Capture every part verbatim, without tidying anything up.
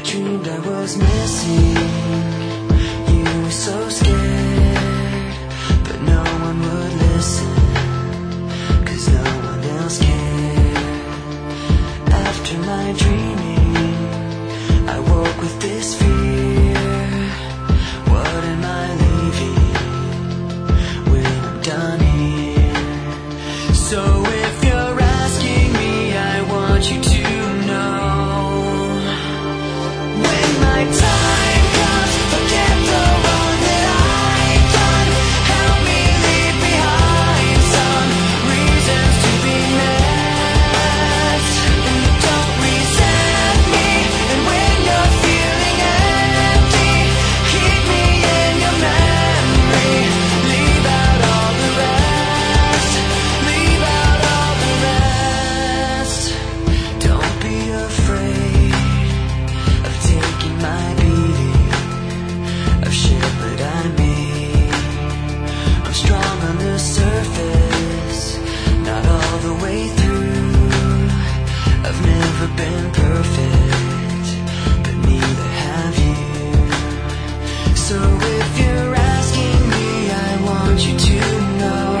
dreamed I was missing you, were so scared, but no one would listen, 'cause no one else cared. After my dreaming, I woke with this fear. What am I leaving when I'm done here? So if you're asking me, I want you to know, when my time comes, forget the wrong that I've done. Help me leave behind some reasons to be met. Don't resent me, and when you're feeling empty, keep me in your memory. Leave out all the rest. Leave out all the rest. Don't be afraid of taking my beating, of shit that I made. I'm strong on the surface, not all the way through. I've never been perfect, but neither have you. So if you're asking me, I want you to know,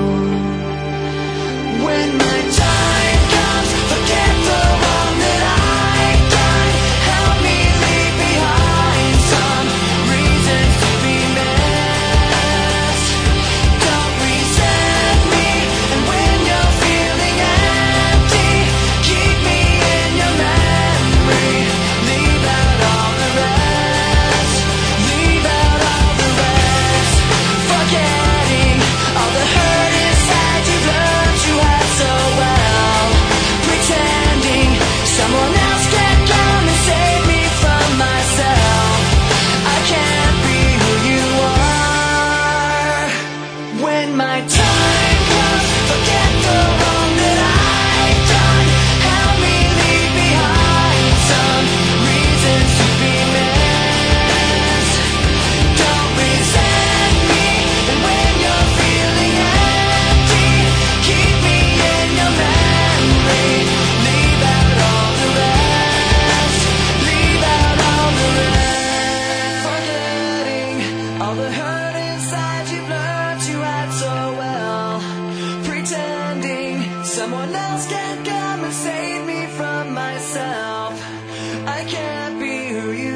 when my time comes, forget the wrong that I've done. Help me leave behind some reasons to be met. Don't resent me, and when you're feeling empty, keep me in your memory. Leave out all the rest. Leave out all the rest. Forgetting all the hurt inside you've learned you had so well. Pretending someone else can come and save me from myself. I can't be who you are. When my time comes, forget the wrong that I've done. Help me leave behind some reasons to be met. Don't resent me, and when you're feeling empty, keep me in your memory. Leave out all the rest. Leave out all the rest. Forgetting all the hurt inside you've learned you had so well. Pretending someone else can come and save me from myself. I can't be who you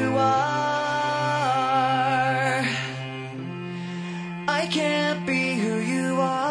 are. I can't be who you are.